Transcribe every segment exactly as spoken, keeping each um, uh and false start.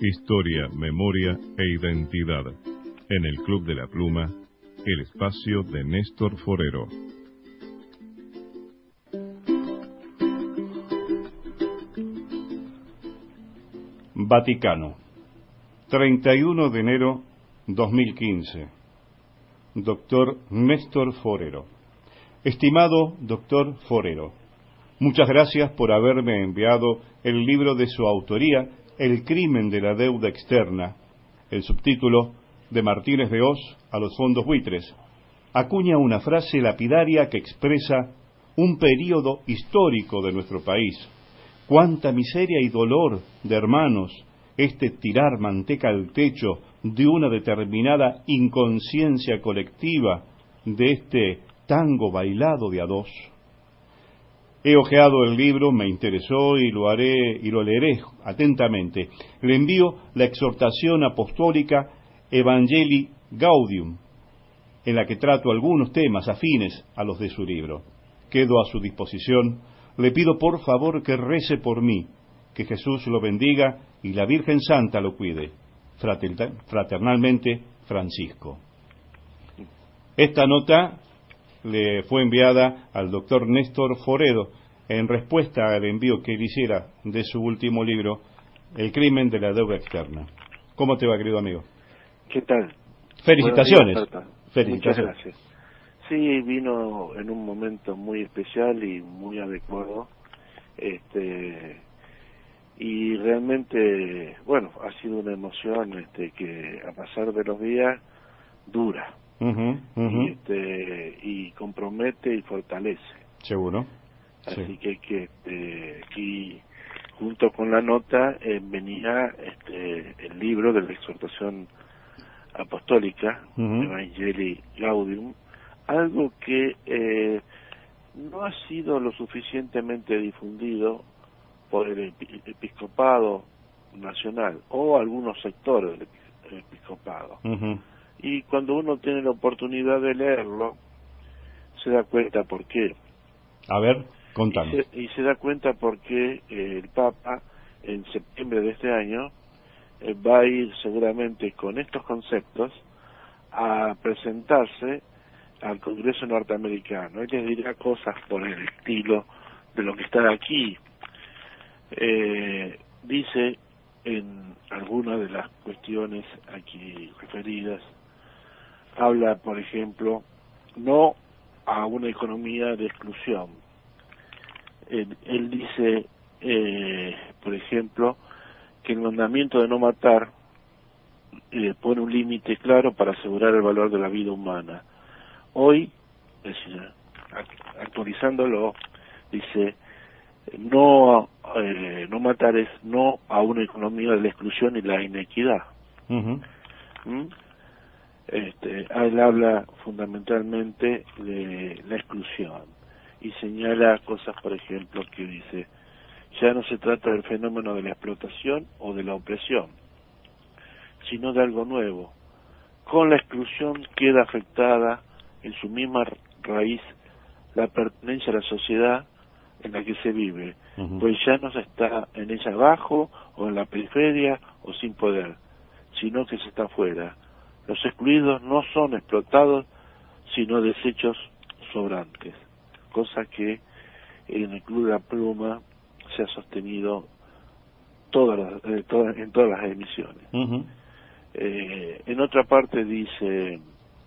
Historia, memoria e identidad. En el Club de la Pluma, el espacio de Néstor Forero. Vaticano, treinta y uno de enero dos mil quince. Doctor Néstor Forero. Estimado doctor Forero, muchas gracias por haberme enviado el libro de su autoría, El crimen de la deuda externa. El subtítulo, De Martínez de Hoz a los fondos buitres, acuña una frase lapidaria que expresa un período histórico de nuestro país. Cuánta miseria y dolor de hermanos, este tirar manteca al techo de una determinada inconsciencia colectiva, de este tango bailado de a dos. He hojeado el libro, me interesó y lo haré y lo leeré atentamente. Le envío la exhortación apostólica Evangelii Gaudium, en la que trato algunos temas afines a los de su libro. Quedo a su disposición. Le pido por favor que rece por mí, que Jesús lo bendiga y la Virgen Santa lo cuide. Fraternalmente, Francisco. Esta nota le fue enviada al doctor Néstor Forero en respuesta al envío que él hiciera de su último libro, El crimen de la deuda externa. ¿Cómo te va, querido amigo? ¿Qué tal? Felicitaciones. Días, Felicitaciones. Muchas gracias. Sí, vino en un momento muy especial y muy adecuado. Este y realmente, bueno, ha sido una emoción este que a pasar de los días dura. Uh-huh, uh-huh. Y este y compromete y fortalece. Seguro. Así Sí. que que este, aquí junto con la nota eh, venía este el libro de la exhortación apostólica, uh-huh. Evangelii Gaudium, algo que eh, no ha sido lo suficientemente difundido por el episcopado nacional o algunos sectores del episcopado. Uh-huh. Y cuando uno tiene la oportunidad de leerlo, se da cuenta por qué. A ver, contanos. Y se, y se da cuenta por qué eh, el Papa, en septiembre de este año, eh, va a ir seguramente con estos conceptos a presentarse al Congreso norteamericano. Él les dirá cosas por el estilo de lo que está aquí. Eh, dice en algunas de las cuestiones aquí referidas, habla, por ejemplo, no a una economía de exclusión. Él, él dice, eh, por ejemplo, que el mandamiento de no matar eh, pone un límite claro para asegurar el valor de la vida humana. Hoy, es decir, actualizándolo, dice, no eh, no matar es no a una economía de la exclusión y la inequidad. Uh-huh. ¿Mm? Este, él habla fundamentalmente de la exclusión y señala cosas, por ejemplo, que dice, ya no se trata del fenómeno de la explotación o de la opresión, sino de algo nuevo. Con la exclusión queda afectada en su misma raíz la pertenencia a la sociedad en la que se vive, uh-huh. pues ya no se está en ella abajo o en la periferia o sin poder, sino que se está afuera. Los excluidos no son explotados, sino desechos sobrantes, cosa que en el Club de la Pluma se ha sostenido todas las, eh, todas, en todas las emisiones. Uh-huh. Eh, en otra parte dice,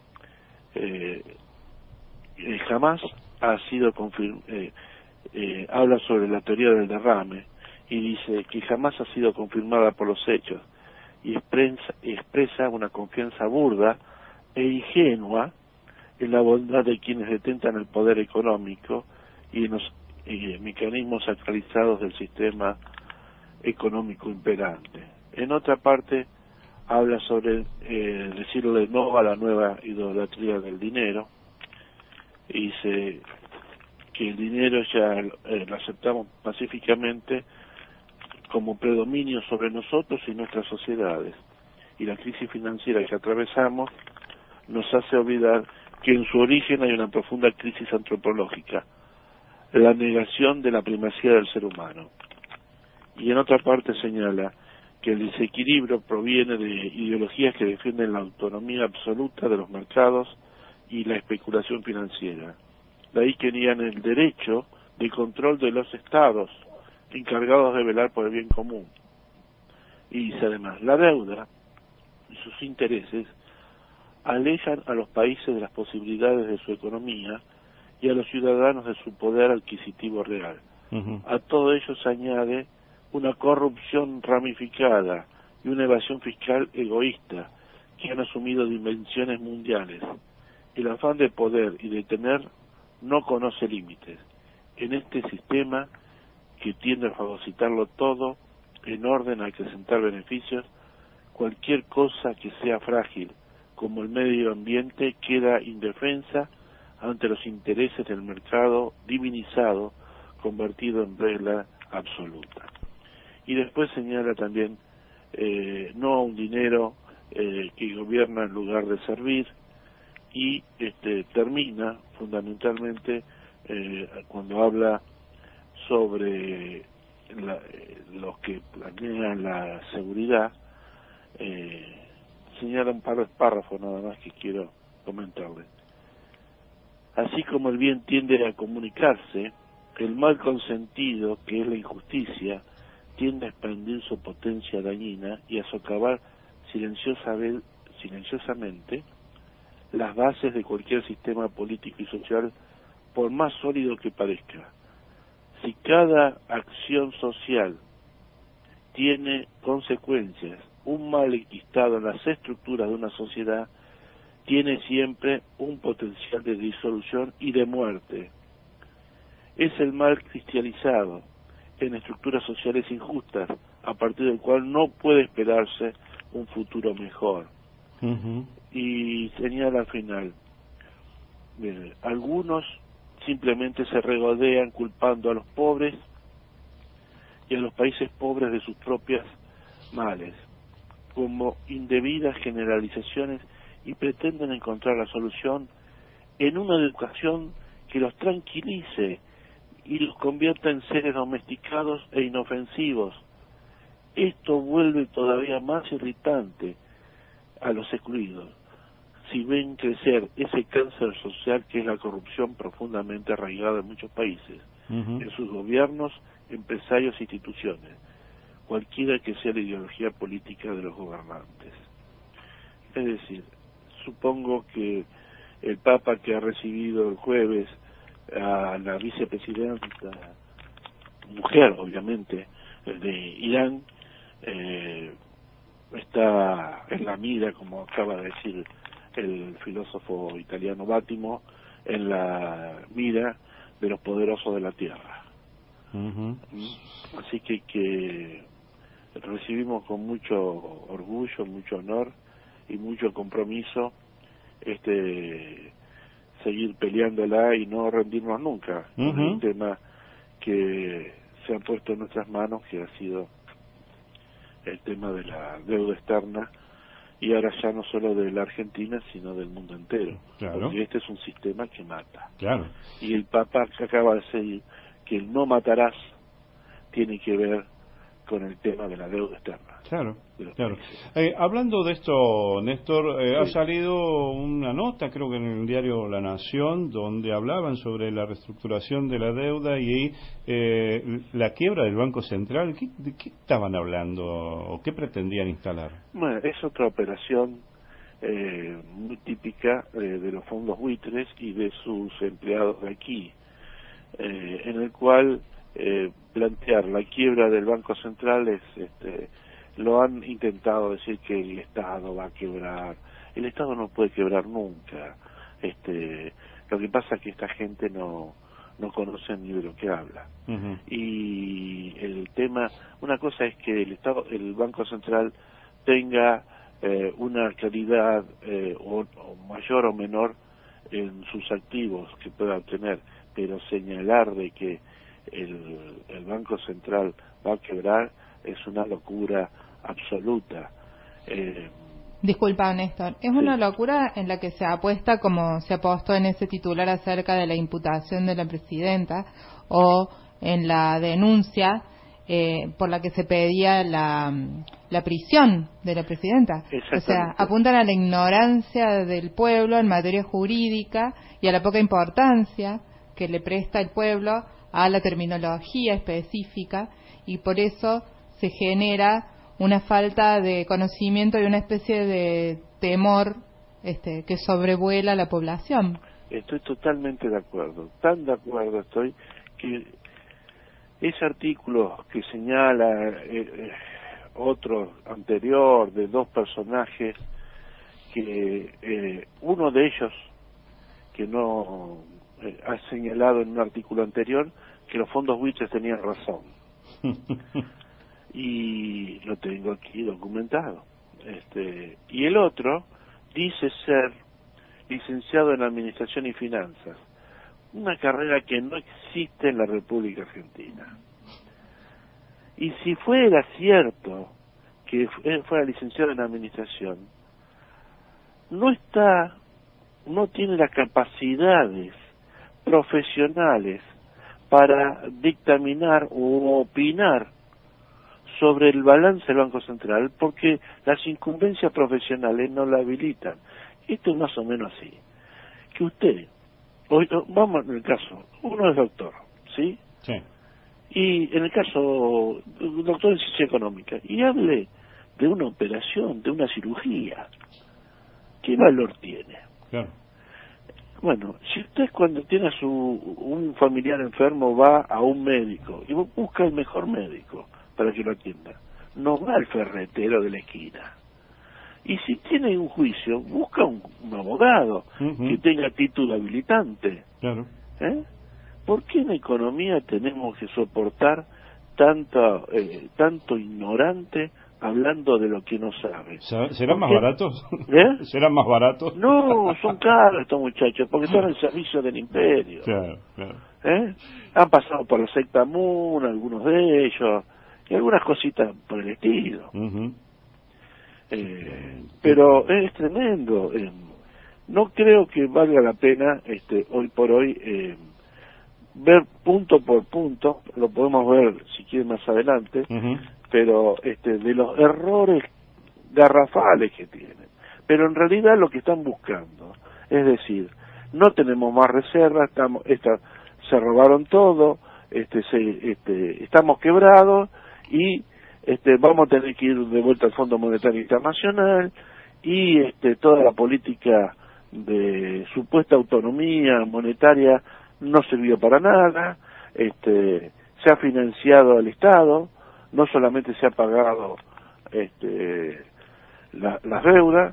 eh, eh, jamás ha sido confirmado, eh, eh, habla sobre la teoría del derrame y dice que jamás ha sido confirmada por los hechos y expresa, expresa una confianza burda e ingenua en la bondad de quienes detentan el poder económico y en los eh, mecanismos sacralizados del sistema económico imperante. En otra parte habla sobre eh, decirle no a la nueva idolatría del dinero y dice que el dinero ya eh, lo aceptamos pacíficamente como predominio sobre nosotros y nuestras sociedades, y la crisis financiera que atravesamos nos hace olvidar que en su origen hay una profunda crisis antropológica, la negación de la primacía del ser humano. Y en otra parte señala que el desequilibrio proviene de ideologías que defienden la autonomía absoluta de los mercados y la especulación financiera. De ahí que niegan el derecho de control de los estados encargados de velar por el bien común. Y dice además, la deuda y sus intereses alejan a los países de las posibilidades de su economía y a los ciudadanos de su poder adquisitivo real. Uh-huh. A todo ello se añade una corrupción ramificada y una evasión fiscal egoísta que han asumido dimensiones mundiales. El afán de poder y de tener no conoce límites. En este sistema que tiende a fagocitarlo todo en orden a acrecentar beneficios, cualquier cosa que sea frágil, como el medio ambiente, queda indefensa ante los intereses del mercado divinizado, convertido en regla absoluta. Y después señala también eh, no a un dinero eh, que gobierna en lugar de servir, y este, termina fundamentalmente eh, cuando habla sobre la, eh, los que planean la seguridad, eh, señala un par de párrafos nada más que quiero comentarles. Así como el bien tiende a comunicarse, el mal consentido, que es la injusticia, tiende a expandir su potencia dañina y a socavar silenciosamente, silenciosamente las bases de cualquier sistema político y social, por más sólido que parezca. Si cada acción social tiene consecuencias, un mal enquistado en las estructuras de una sociedad tiene siempre un potencial de disolución y de muerte. Es el mal cristalizado en estructuras sociales injustas, a partir del cual no puede esperarse un futuro mejor. Uh-huh. Y señala al final, eh, algunos simplemente se regodean culpando a los pobres y a los países pobres de sus propias males, como indebidas generalizaciones, y pretenden encontrar la solución en una educación que los tranquilice y los convierta en seres domesticados e inofensivos. Esto vuelve todavía más irritante a los excluidos, si ven crecer ese cáncer social que es la corrupción profundamente arraigada en muchos países, uh-huh. en sus gobiernos, empresarios e instituciones, cualquiera que sea la ideología política de los gobernantes. Es decir, supongo que el Papa que ha recibido el jueves a la vicepresidenta, mujer obviamente, de Irán, eh, está en la mira, como acaba de decir el filósofo italiano Bátimo, en la mira de los poderosos de la tierra. Uh-huh. Así que, que recibimos con mucho orgullo, mucho honor y mucho compromiso este seguir peleándola y no rendirnos nunca. Uh-huh. Es un tema que se ha puesto en nuestras manos, que ha sido el tema de la deuda externa, y ahora ya no solo de la Argentina, sino del mundo entero. Claro. Porque este es un sistema que mata. Claro. Y el Papa que acaba de decir que el no matarás tiene que ver con el tema de la deuda externa. Claro, claro. Eh, hablando de esto, Néstor, eh, sí. ha salido una nota, creo que en el diario La Nación, donde hablaban sobre la reestructuración de la deuda y eh, la quiebra del Banco Central. ¿Qué, ¿De qué estaban hablando o qué pretendían instalar? Bueno, es otra operación eh, muy típica eh, de los fondos buitres y de sus empleados de aquí, eh, en el cual eh, plantear la quiebra del Banco Central es... este lo han intentado decir que el Estado va a quebrar. El Estado no puede quebrar nunca. Este, lo que pasa es que esta gente no no conoce ni de lo que habla. Uh-huh. Y el tema, una cosa es que el Estado, el Banco Central tenga eh, una calidad eh, o, o mayor o menor en sus activos que pueda obtener, pero señalar de que el, el Banco Central va a quebrar es una locura absoluta. Eh, Disculpa, Néstor, es sí. una locura en la que se apuesta, como se apostó en ese titular acerca de la imputación de la presidenta, o en la denuncia eh, por la que se pedía la la prisión de la presidenta. O sea, apuntan a la ignorancia del pueblo en materia jurídica y a la poca importancia que le presta el pueblo a la terminología específica, y por eso se genera una falta de conocimiento y una especie de temor este, que sobrevuela a la población. Estoy totalmente de acuerdo, tan de acuerdo estoy que ese artículo que señala eh, eh, otro anterior de dos personajes que eh, uno de ellos que no eh, ha señalado en un artículo anterior que los fondos buitres tenían razón y lo tengo aquí documentado, este, y el otro dice ser licenciado en Administración y Finanzas, una carrera que no existe en la República Argentina. Y si fuera cierto que fuera licenciado en Administración, no está, no tiene las capacidades profesionales para dictaminar o opinar sobre el balance del Banco Central, porque las incumbencias profesionales no la habilitan. Esto es más o menos así, que usted, hoy, vamos en el caso, uno es doctor, ¿sí? Sí. Y en el caso, doctor en ciencia económica, y hable de una operación, de una cirugía, ¿qué valor tiene? Claro. Bueno, si usted cuando tiene a su un familiar enfermo va a un médico y busca el mejor médico para que lo atienda, no va al ferretero de la esquina. Y si tiene un juicio, busca un, un abogado uh-huh. que tenga título habilitante. Claro. ¿Eh? ¿Por qué en economía tenemos que soportar tanto, eh, tanto ignorante hablando de lo que no sabe? ¿Serán más baratos? ¿Eh? ¿Serán más baratos? No, son caros estos muchachos, porque están al servicio del imperio. Claro, claro. ¿Eh? Han pasado por la secta Moon, algunos de ellos, y algunas cositas por el estilo. Uh-huh. Eh, pero es tremendo. Eh, no creo que valga la pena este, hoy por hoy eh, ver punto por punto, lo podemos ver si quieren más adelante, uh-huh. pero este, de los errores garrafales que tienen. Pero en realidad lo que están buscando, es decir, no tenemos más reservas, estamos, esta, se robaron todo, este, se, este, estamos quebrados y este, vamos a tener que ir de vuelta al Fondo Monetario Internacional y este, toda la política de supuesta autonomía monetaria no sirvió para nada, este, se ha financiado al Estado, no solamente se ha pagado este, la, las deudas,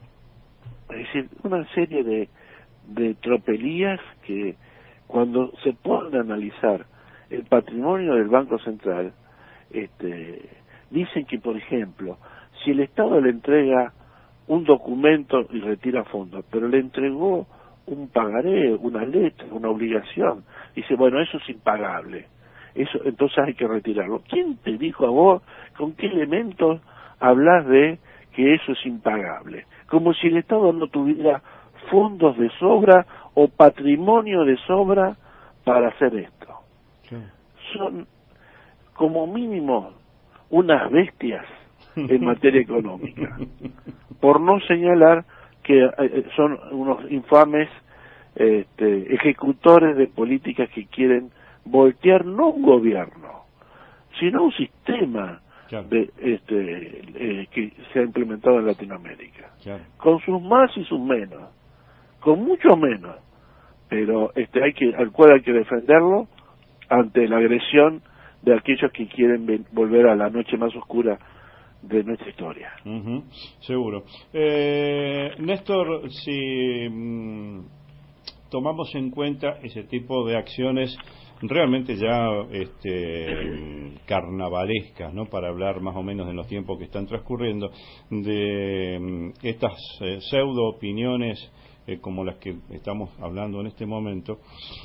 es decir, una serie de, de tropelías que cuando se pone a analizar el patrimonio del Banco Central, este, dicen que, por ejemplo, si el Estado le entrega un documento y retira fondos, pero le entregó un pagaré, una letra, una obligación, dice, bueno, eso es impagable, eso entonces hay que retirarlo. ¿Quién te dijo a vos, con qué elementos hablas de que eso es impagable? Como si el Estado no tuviera fondos de sobra o patrimonio de sobra para hacer esto. Sí. Son como mínimo unas bestias en materia económica, por no señalar que eh, son unos infames este, ejecutores de políticas que quieren voltear no un gobierno, sino un sistema claro. de, este, eh, que se ha implementado en Latinoamérica, claro. con sus más y sus menos, con mucho menos, pero este, hay que, al cual hay que defenderlo ante la agresión de aquellos que quieren ven, volver a la noche más oscura de nuestra historia. Uh-huh, seguro. Eh, Néstor, si mmm, tomamos en cuenta ese tipo de acciones realmente ya este, carnavalescas, ¿no? Para hablar más o menos de los tiempos que están transcurriendo, de um, estas eh, pseudo opiniones eh, como las que estamos hablando en este momento,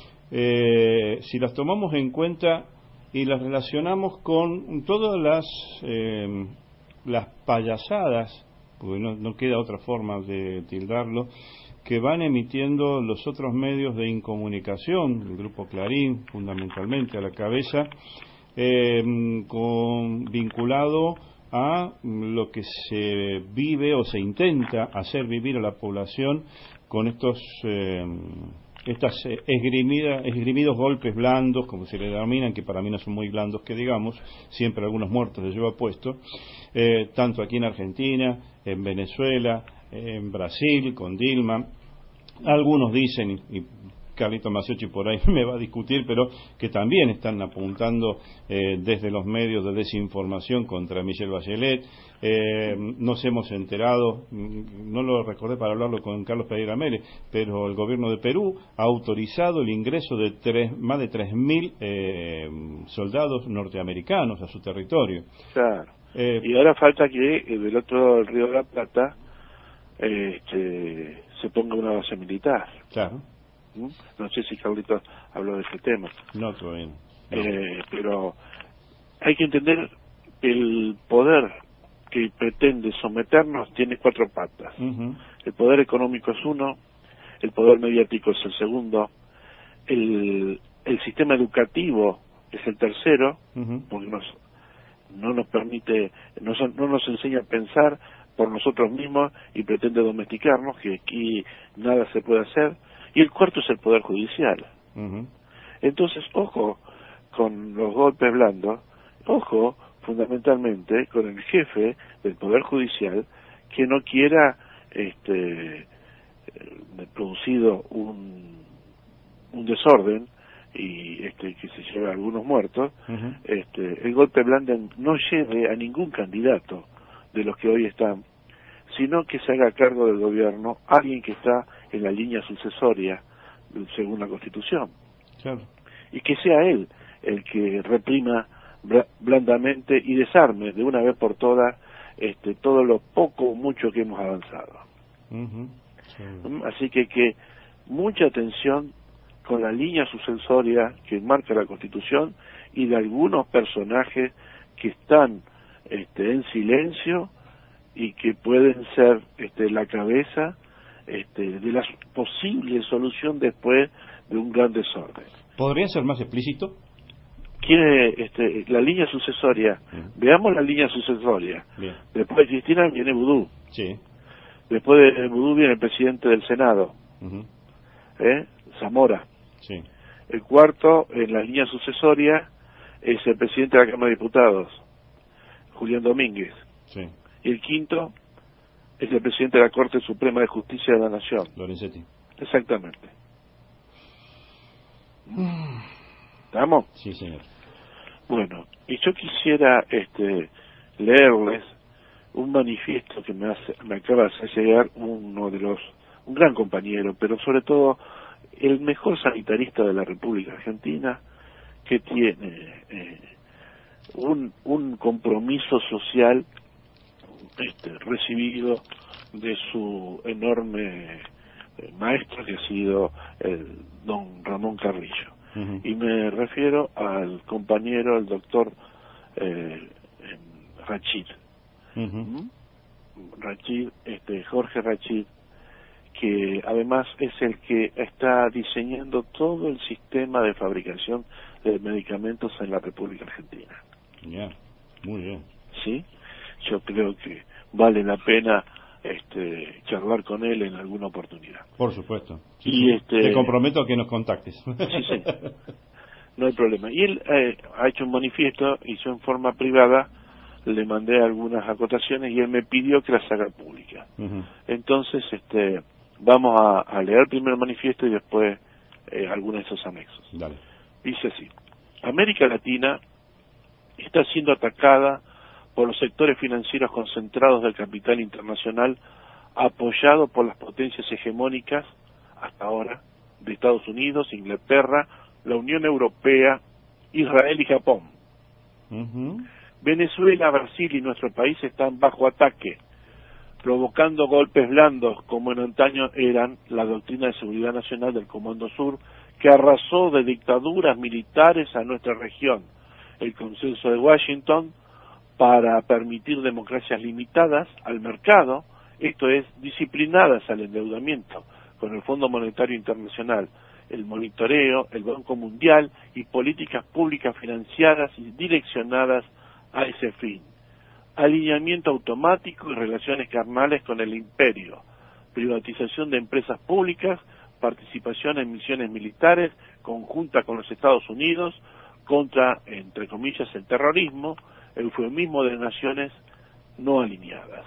eh, si las tomamos en cuenta y las relacionamos con todas las eh, las payasadas, porque no, no queda otra forma de tildarlo, que van emitiendo los otros medios de incomunicación, el Grupo Clarín fundamentalmente a la cabeza, eh, con, vinculado a lo que se vive o se intenta hacer vivir a la población con estos eh, estas esgrimidas, esgrimidos golpes blandos, como se le denominan, que para mí no son muy blandos que digamos, siempre algunos muertos les lleva puesto, eh, tanto aquí en Argentina, en Venezuela, en Brasil, con Dilma. Algunos dicen, y, y Carlito Masocchi por ahí me va a discutir, pero que también están apuntando eh, desde los medios de desinformación contra Michelle Bachelet. Eh, nos hemos enterado, no lo recordé para hablarlo con Carlos Pereira Mérez, pero el gobierno de Perú ha autorizado el ingreso de tres, más de tres mil eh, soldados norteamericanos a su territorio. Claro. Eh, y ahora falta que eh, del otro lado del Río de la Plata eh, este, se ponga una base militar. Claro. No sé si Carlitos habló de ese tema. No, todavía no. Eh, pero hay que entender que el poder que pretende someternos tiene cuatro patas. Uh-huh. El poder económico es uno, el poder mediático es el segundo, el, el sistema educativo es el tercero, uh-huh. porque nos, no nos permite, no, no nos enseña a pensar por nosotros mismos y pretende domesticarnos, que aquí nada se puede hacer. Y el cuarto es el Poder Judicial. Uh-huh. Entonces, ojo con los golpes blandos, ojo fundamentalmente con el jefe del Poder Judicial que no quiera este eh, producido un, un desorden y este que se lleve a algunos muertos. Uh-huh. este el golpe blando no lleve a ningún candidato de los que hoy están, sino que se haga cargo del gobierno alguien que está en la línea sucesoria según la Constitución. Claro. Y que sea él el que reprima blandamente y desarme de una vez por todas este, todo lo poco o mucho que hemos avanzado. Uh-huh. Sí. Así que que mucha atención con la línea sucesoria que marca la Constitución y de algunos personajes que están este, en silencio y que pueden ser este, la cabeza este, de la posible solución después de un gran desorden. ¿Podría ser más explícito? Quiere este, la línea sucesoria. Bien. Veamos la línea sucesoria. Bien. Después de Cristina viene Vudú. Sí. Después de Vudú viene el presidente del Senado, uh-huh. ¿Eh? Zamora. Sí. El cuarto en la línea sucesoria es el presidente de la Cámara de Diputados, Julián Domínguez. Sí. Y el quinto es el presidente de la Corte Suprema de Justicia de la Nación. Lorenzetti. Exactamente. ¿Estamos? Sí, señor. Bueno, y yo quisiera este, leerles un manifiesto que me, hace, me acaba de hacer llegar uno de los, un gran compañero, pero sobre todo el mejor sanitarista de la República Argentina, que tiene eh, un, un compromiso social este, recibido de su enorme eh, maestro, que ha sido el don Ramón Carrillo. Uh-huh. Y me refiero al compañero, el doctor eh, Rachid. Uh-huh. Rachid, este, Jorge Rachid, que además es el que está diseñando todo el sistema de fabricación de medicamentos en la República Argentina. Ya, yeah. Muy bien. Sí, yo creo que vale la pena este, charlar con él en alguna oportunidad. Por supuesto. Sí, y sí. este, te comprometo a que nos contactes. Sí, sí. No hay problema. Y él eh, ha hecho un manifiesto y yo en forma privada le mandé algunas acotaciones y él me pidió que las haga públicas. Uh-huh. Entonces, este, vamos a, a leer primero el manifiesto y después eh, algunos de esos anexos. Dale. Dice así: América Latina está siendo atacada por los sectores financieros concentrados del capital internacional, apoyado por las potencias hegemónicas hasta ahora de Estados Unidos, Inglaterra, la Unión Europea, Israel y Japón. Uh-huh. Venezuela, Brasil y nuestro país están bajo ataque, provocando golpes blandos como en antaño eran la doctrina de seguridad nacional del Comando Sur, que arrasó de dictaduras militares a nuestra región, el consenso de Washington para permitir democracias limitadas al mercado, esto es, disciplinadas al endeudamiento con el Fondo Monetario Internacional, el monitoreo, el Banco Mundial y políticas públicas financiadas y direccionadas a ese fin. alineamiento automático y relaciones carnales con el imperio, privatización de empresas públicas, participación en misiones militares conjunta con los Estados Unidos contra, entre comillas, el terrorismo, eufemismo de naciones no alineadas.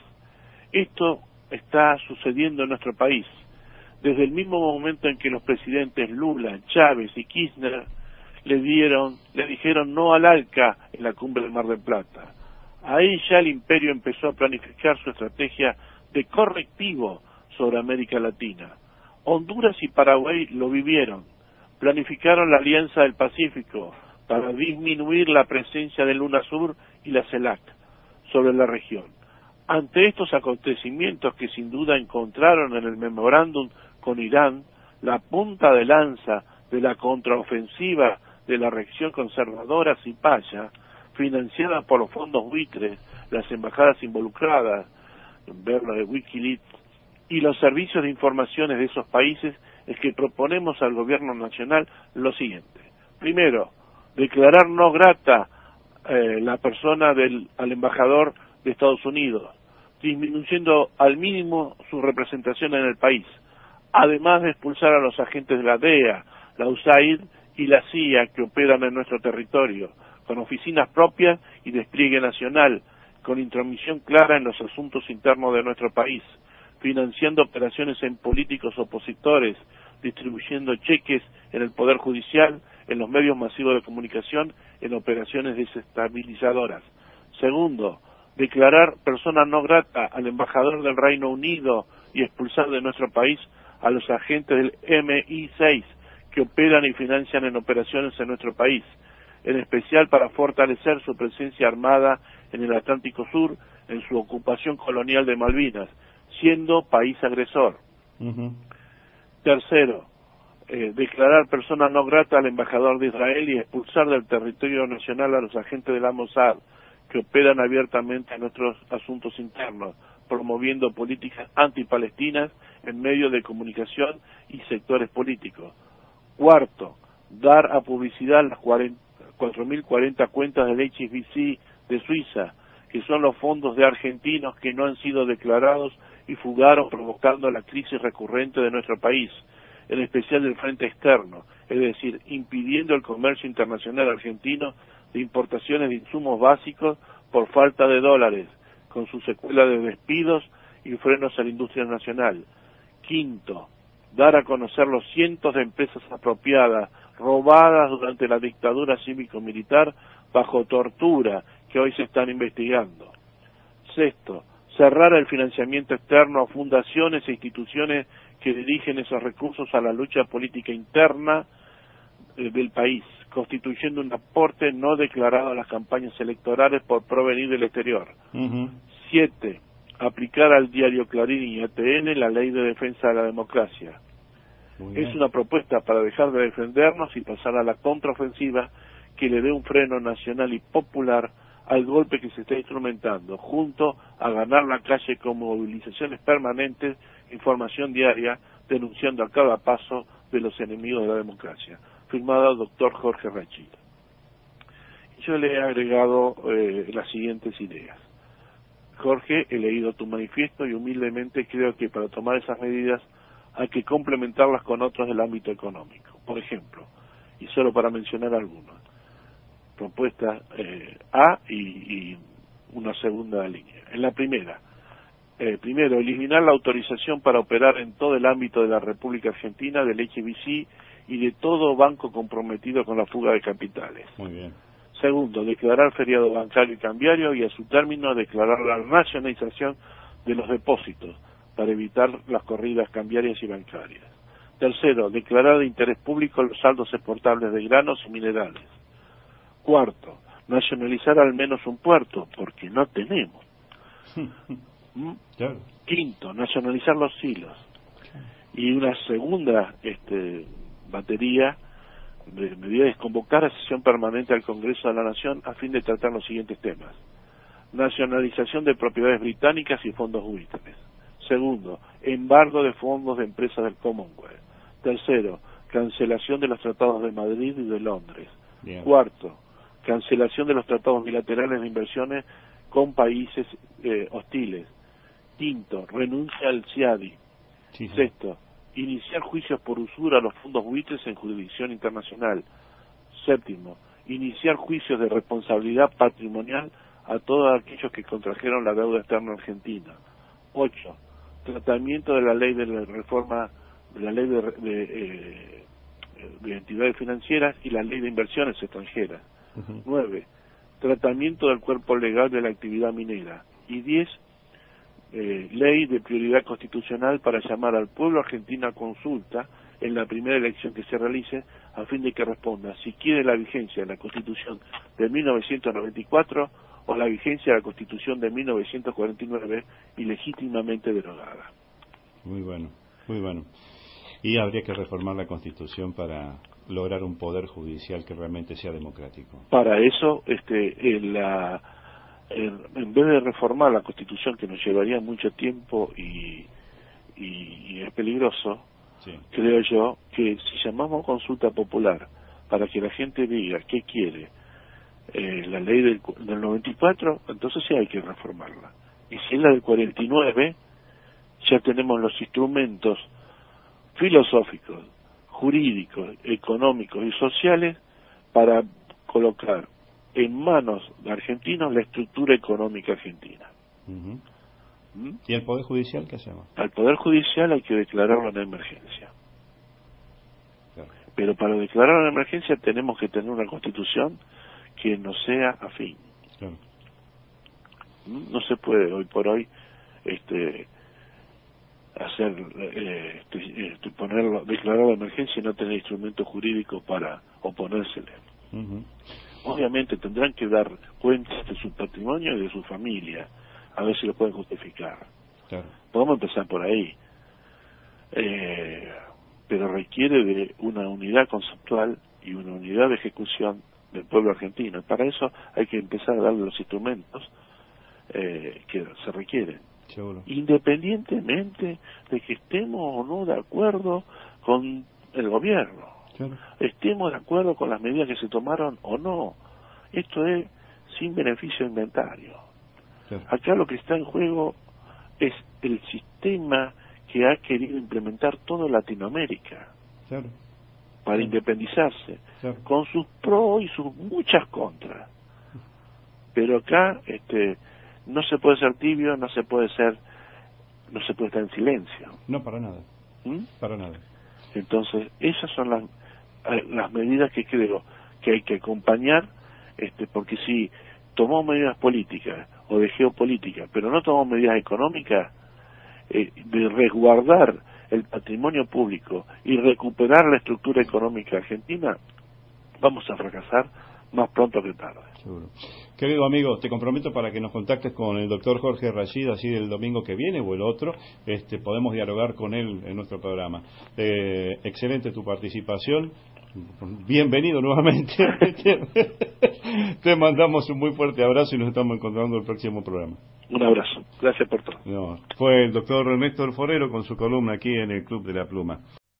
Esto está sucediendo en nuestro país. Desde el mismo momento en que los presidentes Lula, Chávez y Kirchner le dieron, le dijeron no al ALCA en la cumbre del Mar del Plata. Ahí ya el imperio empezó a planificar su estrategia de correctivo sobre América Latina. Honduras y Paraguay lo vivieron. Planificaron la Alianza del Pacífico para disminuir la presencia del UNASUR y la CELAC sobre la región. Ante estos acontecimientos que sin duda encontraron en el memorándum con Irán la punta de lanza de la contraofensiva de la reacción conservadora cipaya, financiada por los fondos buitres, las embajadas involucradas, ver lo de Wikileaks, y los servicios de informaciones de esos países, es que proponemos al gobierno nacional lo siguiente. Primero, declarar no grata eh, la persona del al embajador de Estados Unidos, disminuyendo al mínimo su representación en el país, además de expulsar a los agentes de la D E A, la U S A I D y la C I A que operan en nuestro territorio, con oficinas propias y despliegue nacional, con intromisión clara en los asuntos internos de nuestro país, financiando operaciones en políticos opositores, distribuyendo cheques en el Poder Judicial, en los medios masivos de comunicación, en operaciones desestabilizadoras. Segundo, declarar persona no grata al embajador del Reino Unido y expulsar de nuestro país a los agentes del M I seis que operan y financian en operaciones en nuestro país, en especial para fortalecer su presencia armada en el Atlántico Sur, en su ocupación colonial de Malvinas, siendo país agresor. Uh-huh. Tercero, eh, declarar persona no grata al embajador de Israel y expulsar del territorio nacional a los agentes de la Mossad que operan abiertamente en nuestros asuntos internos, promoviendo políticas antipalestinas en medios de comunicación y sectores políticos. Cuarto, dar a publicidad las cuatro mil cuarenta cuentas del H S B C de Suiza, que son los fondos de argentinos que no han sido declarados y fugaron, provocando la crisis recurrente de nuestro país, en especial del frente externo, es decir, impidiendo el comercio internacional argentino de importaciones de insumos básicos por falta de dólares, con su secuela de despidos y frenos a la industria nacional. Quinto, dar a conocer los cientos de empresas apropiadas, robadas durante la dictadura cívico-militar bajo tortura, que hoy se están investigando. Sexto, cerrar el financiamiento externo a fundaciones e instituciones que dirigen esos recursos a la lucha política interna eh, del país, constituyendo un aporte no declarado a las campañas electorales por provenir del exterior. Uh-huh. Siete, aplicar al diario Clarín y A T N la ley de defensa de la democracia. Es una propuesta para dejar de defendernos y pasar a la contraofensiva que le dé un freno nacional y popular al golpe que se está instrumentando, junto a ganar la calle con movilizaciones permanentes, información diaria, denunciando a cada paso de los enemigos de la democracia. Firmado doctor Jorge Rachid. Yo le he agregado eh, las siguientes ideas. Jorge, he leído tu manifiesto y humildemente creo que para tomar esas medidas hay que complementarlas con otros del ámbito económico. Por ejemplo, y solo para mencionar algunos, propuesta eh, A y, y una segunda línea. En la primera, eh, primero, eliminar la autorización para operar en todo el ámbito de la República Argentina, del H S B C y de todo banco comprometido con la fuga de capitales. Muy bien. Segundo, declarar feriado bancario y cambiario y a su término declarar la nacionalización de los depósitos para evitar las corridas cambiarias y bancarias. Tercero, declarar de interés público los saldos exportables de granos y minerales. Cuarto, nacionalizar al menos un puerto, porque no tenemos. ¿Mm? Claro. Quinto, nacionalizar los silos. Y una segunda este, batería de medidas es convocar a sesión permanente al Congreso de la Nación a fin de tratar los siguientes temas. Nacionalización de propiedades británicas y fondos buitres. Segundo, embargo de fondos de empresas del Commonwealth. Tercero, cancelación de los tratados de Madrid y de Londres. Bien. Cuarto, cancelación de los tratados bilaterales de inversiones con países eh, hostiles. Quinto, renuncia al CIADI. Sí, sí. Sexto, iniciar juicios por usura a los fondos buitres en jurisdicción internacional. Séptimo, iniciar juicios de responsabilidad patrimonial a todos aquellos que contrajeron la deuda externa argentina. Ocho, tratamiento de la ley de la reforma, de la ley de, de, eh, de entidades financieras y la ley de inversiones extranjeras. Uh-huh. Nueve, tratamiento del cuerpo legal de la actividad minera. Y diez, eh, ley de prioridad constitucional para llamar al pueblo argentino a consulta en la primera elección que se realice, a fin de que responda si quiere la vigencia de la Constitución de mil novecientos noventa y cuatro o la vigencia de la Constitución de mil novecientos cuarenta y nueve, ilegítimamente derogada. Muy bueno, muy bueno. Y habría que reformar la Constitución para lograr un poder judicial que realmente sea democrático. Para eso, este, en, la, en, en vez de reformar la Constitución, que nos llevaría mucho tiempo y, y, y es peligroso, sí. Creo yo que si llamamos consulta popular para que la gente diga qué quiere, eh, la ley del, del noventa y cuatro, entonces sí hay que reformarla. Y si es la del cuarenta y nueve, ya tenemos los instrumentos filosóficos, jurídicos, económicos y sociales para colocar en manos de argentinos la estructura económica argentina. Uh-huh. ¿Mm? ¿Y el Poder Judicial qué hacemos? Al Poder Judicial hay que declararlo en emergencia. Claro. Pero para declararlo en emergencia tenemos que tener una Constitución que no sea afín. Claro. ¿Mm? No se puede hoy por hoy este hacer eh, este, este, ponerlo, declararlo de emergencia y no tener instrumentos jurídicos para oponérsele. Uh-huh. Obviamente tendrán que dar cuentas de su patrimonio y de su familia, a ver si lo pueden justificar. Claro. Podemos empezar por ahí, eh, pero requiere de una unidad conceptual y una unidad de ejecución del pueblo argentino. Para eso hay que empezar a darle los instrumentos eh, que se requieren. Seguro. Independientemente de que estemos o no de acuerdo con el gobierno, claro. Estemos de acuerdo con las medidas que se tomaron o no, esto es sin beneficio inventario. Claro. Acá lo que está en juego es el sistema que ha querido implementar toda Latinoamérica, claro. Para claro. independizarse, claro. Con sus pros y sus muchas contras. Pero acá este no se puede ser tibio, no se puede ser, no se puede estar en silencio. No, para nada. ¿Mm? Para nada. Entonces, esas son las las medidas que creo que hay que acompañar, este, porque si tomamos medidas políticas o de geopolítica, pero no tomamos medidas económicas, eh, de resguardar el patrimonio público y recuperar la estructura económica argentina, vamos a fracasar más pronto que tarde. Seguro. Querido amigo, te comprometo para que nos contactes con el doctor Jorge Rashid, así el domingo que viene o el otro, este, podemos dialogar con él en nuestro programa. Eh, excelente tu participación, bienvenido nuevamente. Te mandamos un muy fuerte abrazo y nos estamos encontrando en el próximo programa. Un abrazo, gracias por todo. No, fue el doctor Néstor Forero con su columna aquí en el Club de la Pluma.